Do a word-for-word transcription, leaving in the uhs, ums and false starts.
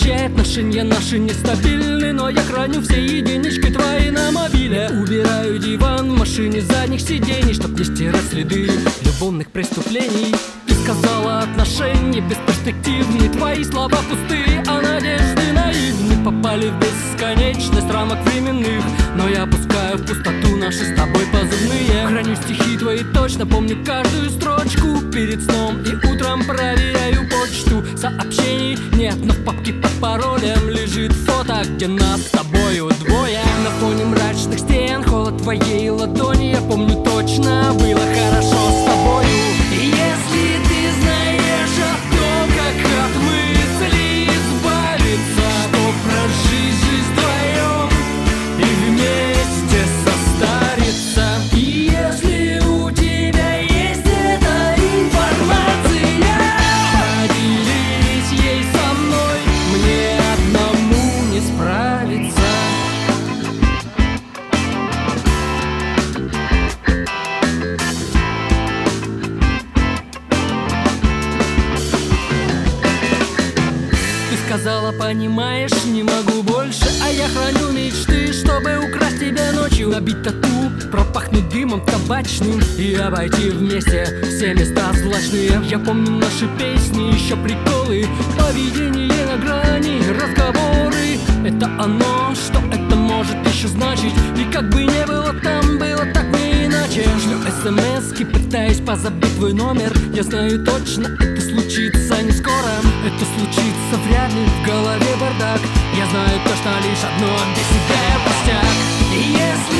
прощай, отношения наши нестабильны, но я храню все единички твои на мобиле. Убираю диван в машине задних сидений, чтоб не стирать следы любовных преступлений. Ты сказала, отношения бесперспективны, твои слова пустые, а надежды наивны. Попали в бесконечность рамок временных, но я пускаю в пустоту наши с тобой позывные. Храню стихи твои точно, помню каждую строчку. Перед сном и утром проверяю почту. Сообщений нет, но в папке под паролем лежит фото, где нас с тобою двое. На фоне мрачных стен холод твоей ладони, я помню точно, было хорошо с тобою. И если ты знаешь о том, как от мыслей избавиться, что прожить жизнь вдвоем и вместе состариться. И если у тебя есть эта информация, поделись ей со мной, мне одному не справиться. Сказала, понимаешь, не могу больше, а я храню мечты, чтобы украсть тебя ночью, набить тату, пропахнуть дымом табачным и обойти вместе все места злачные. Я помню наши песни, еще приколы, поведение на грани, разговоры. Это оно, что это может еще значить, и как бы не было там, было так не иначе. Шлю смс-ки, пытаясь позабыть твой номер. Я знаю точно, это случится не скоро, это случится вряд ли, в голове бардак. Я знаю точно лишь одно, без тебя я пустяк. И если